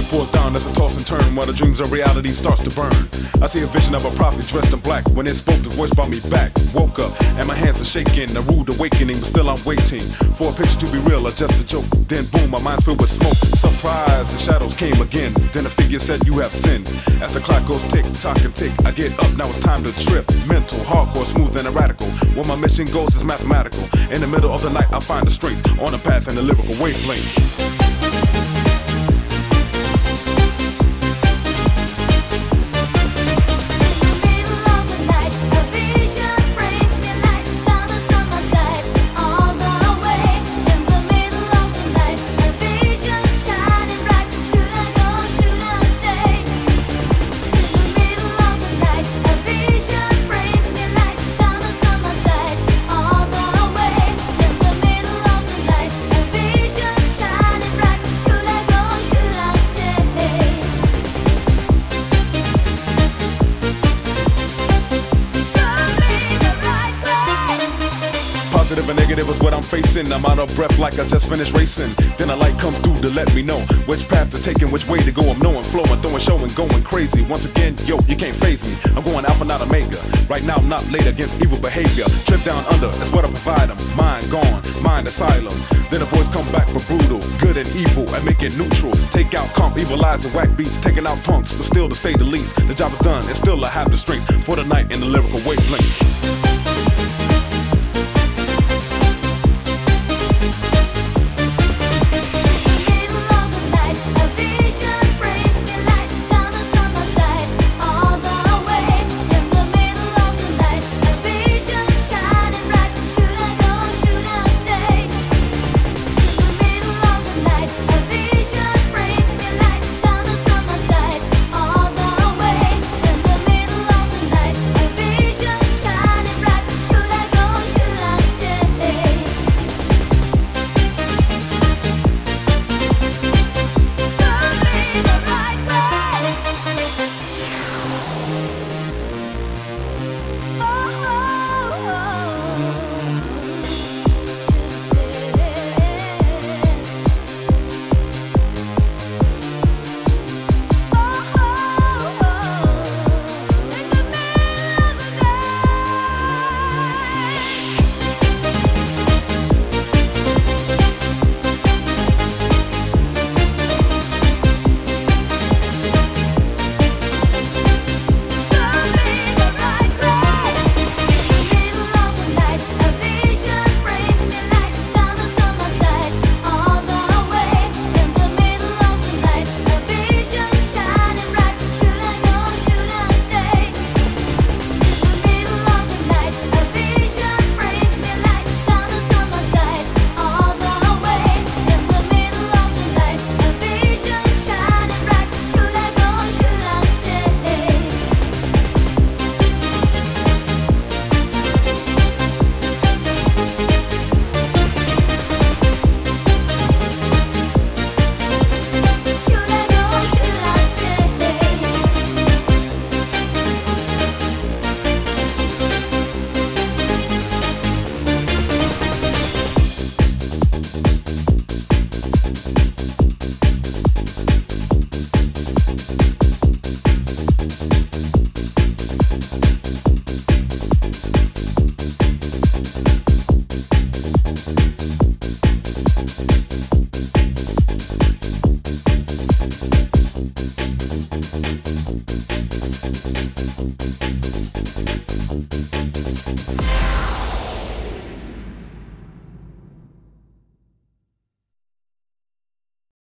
pours down as I toss and turn while the dreams of reality starts to burn. I see a vision of a prophet dressed in black. When it spoke, the voice brought me back. Woke up and my hands are shaking, a rude awakening, but still I'm waiting for a picture to be real or just a joke. Then boom, my mind's filled with smoke. Surprise, the shadows came again. Then a figure said, you have sinned. As the clock goes tick, tock and tick, I get up, now it's time to trip. Mental, hardcore, smooth and radical. Where my mission goes is mathematical. In the middle of the night, I find the strength on the path and the lyrical wavelength. Positive and negative is what I'm facing. I'm out of breath like I just finished racing. Then a light comes through to let me know which path to take and which way to go. I'm knowing, flowing, throwing, showing, going crazy. Once again, yo, you can't phase me. I'm going alpha, not omega. Right now, I'm not late against evil behavior. Trip down under, that's what I provide them. Mind gone, mind asylum. Then a voice come back for brutal, good and evil, and make it neutral. Take out comp, evilize and whack beats, taking out punks, but still to say the least, the job is done, and still I have the strength for the night in the lyrical wavelength.